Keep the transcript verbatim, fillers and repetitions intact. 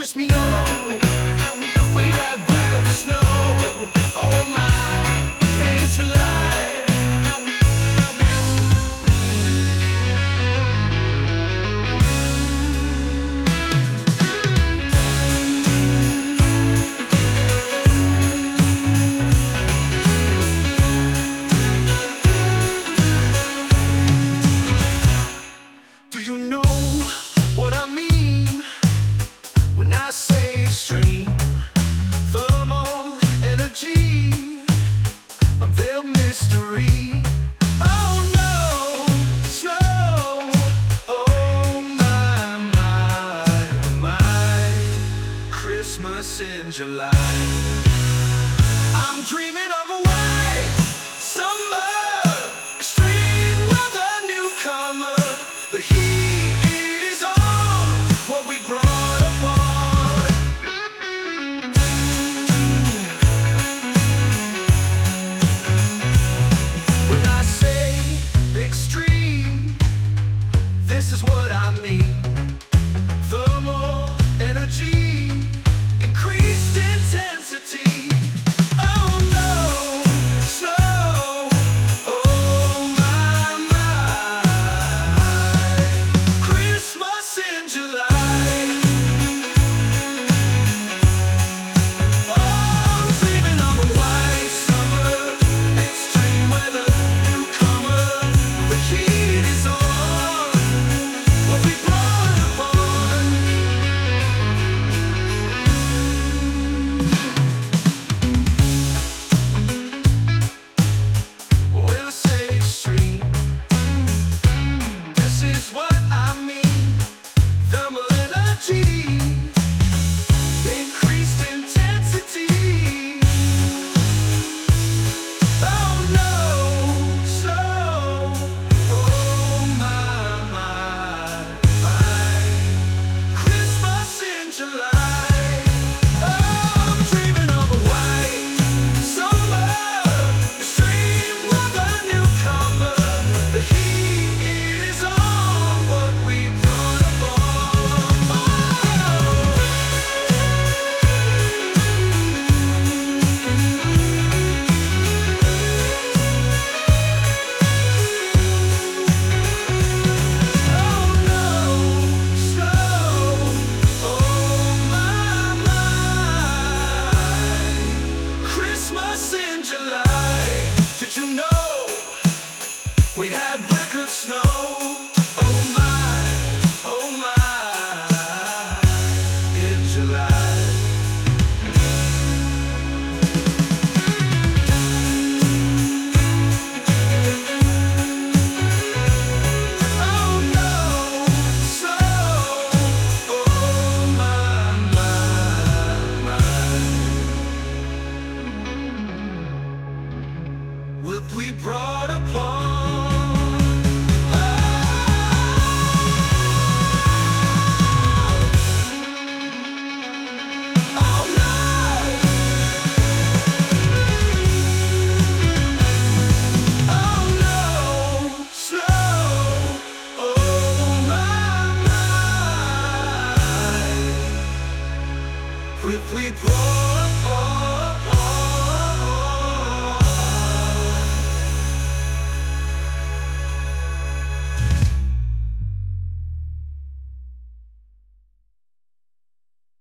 Crisp me on. We had black of snow. Oh my, it's alive. Do you know what I mean when I say extreme? Thermal energy, a veiled mystery. Oh no, snow. Oh my, my, my. Christmas in July. I'm dreaming of a white summer, extreme weather newcomer. The heat is on, what we brought upon. When I say extreme, this is what I mean. Thermal energy, increased intensity. Oh no, snow. Oh my, my. Christmas in July. Oh, I'm dreaming of a white summer, extreme weather newcomer. The heat is on, what we brought upon. When I say extreme, this is what I mean. Thermal energy, increased intensity. Oh no, snow. Oh my, my, my. Christmas in July. Oh, I'm dreaming of a white summer, extreme weather newcomer. The heat is on, what we brought upon. Oh no, snow. Oh my, my. Christmas in July. Did you know we had record snow? Oh my, oh my, in July. Oh no, snow. Oh my, my, my. What we brought upon. Oh no, oh no, snow. Oh my, my. What we brought